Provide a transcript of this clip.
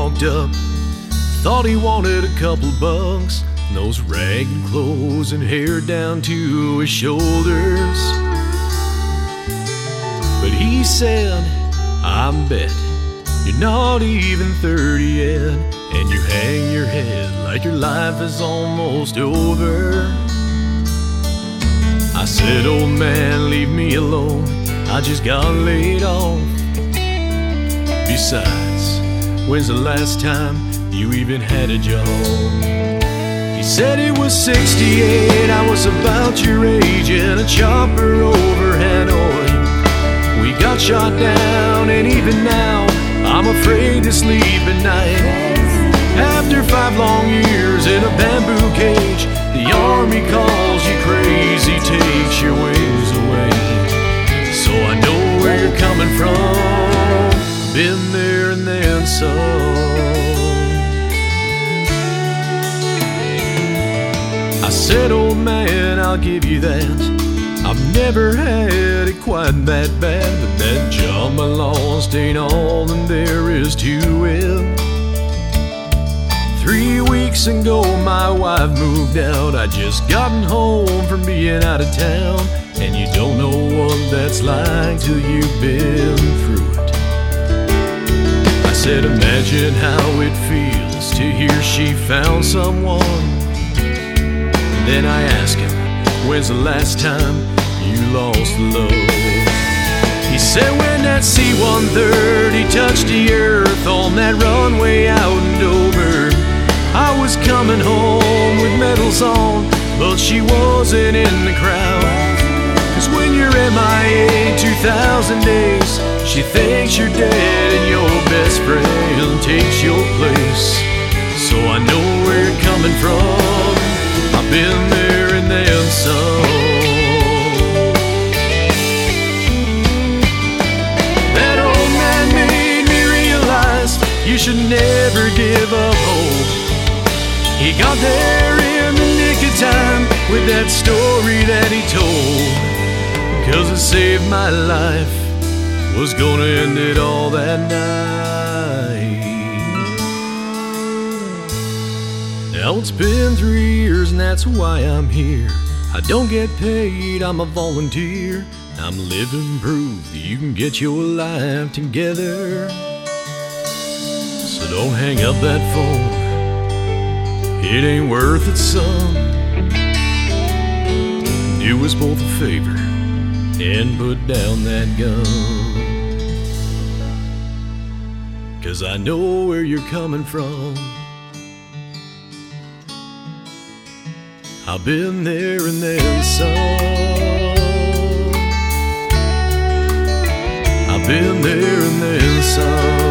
walked up, thought he wanted a couple bucks. Those ragged clothes and hair down to his shoulders. But he said, I bet you're not even 30 yet, and you hang your head like your life is almost over. I said, old man, leave me alone, I just got laid off. Besides, when's the last time you even had a job? He said he was 68, I was about your age, in a chopper over Hanoi. We got shot down, and even now I'm afraid to sleep at night. After 5 long years in a bamboo cage, the army calls you crazy, takes your wings away. So I know where you're coming from, been there and then some. I said, old man, I'll give you that, I've never had it quite that bad, but that job I lost ain't all that there is to it. 3 weeks ago my wife moved out, I just gotten home from being out of town, and you don't know what that's like till you've been through it. I said, imagine how it feels to hear she found someone. Then I asked him, when's the last time you lost love? He said, when that C-130 touched the earth on that runway out in Dover, I was coming home with medals on, but she wasn't in the crowd. Cause when you're MIA 2,000 days, she thinks you're dead and your best friend takes your place. So I know where you're coming from, I've been there and then some. That old man made me realize you should never give up hope. He got there in the nick of time with that story that he told. Cause it saved my life, was gonna end it all that night. Now it's been 3 years and that's why I'm here. I don't get paid, I'm a volunteer. I'm living proof that you can get your life together. So don't hang up that phone, it ain't worth it, son. Do us both a favor and put down that gun. Cause I know where you're coming from, I've been there and then some. I've been there and then some.